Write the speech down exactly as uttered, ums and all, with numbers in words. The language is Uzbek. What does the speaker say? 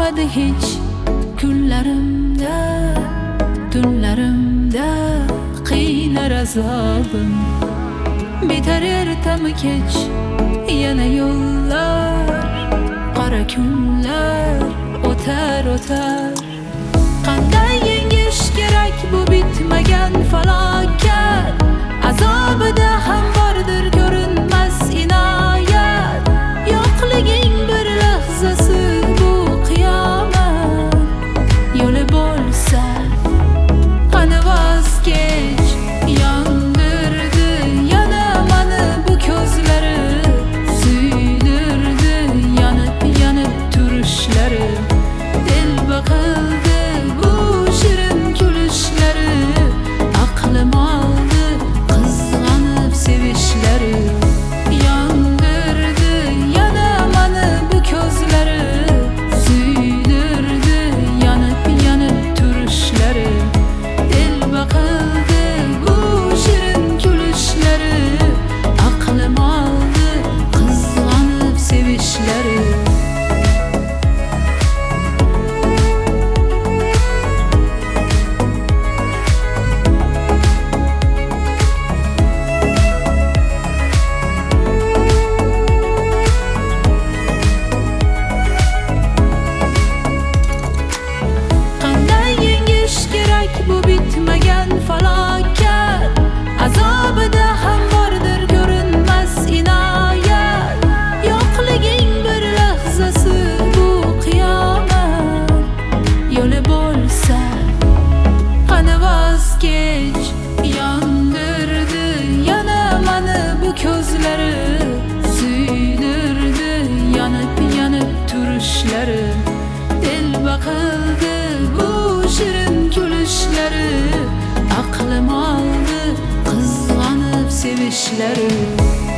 qolmadi hech kunlarimda, tunlarimda qiynar azobim. Bitar ertami kech yana yo'llar, qora kunlar o'tar o'tar. Qanday yengish kerak bu bitmagan falokat? Azobida ham bordir ko'rinmas inoyat. Yo'qliging bir lahzasi bu qiyomat. Yo'li bo'lsa qani voz kech. Yondirdi yana mani bu ko'zlari, suydirdi yanib yanib turishlari. Dil baqildi bu shirin kulishlari, aqlim oldi qizg'anib sevishlari. Yondirdi yana mani bu ko'zlari, suydirdi yanib yanib turishlari. Dil baqildi bu shirin kulishlari, aqlim oldi qizg'anib sevishlari. Bu bitmagan falokat, azobida ham bordir ko'rinmas inoyat. Yo'qliging bir lahzasi bu qiyomat. Yo'li bo'lsa qani voz kech. Yondirdi yana mani bu ko'zlari, suydirdi yanib yanib turishlari. Dil baqildi bu shirin kulishlari, aqlim oldi qizg'anib sevishlari.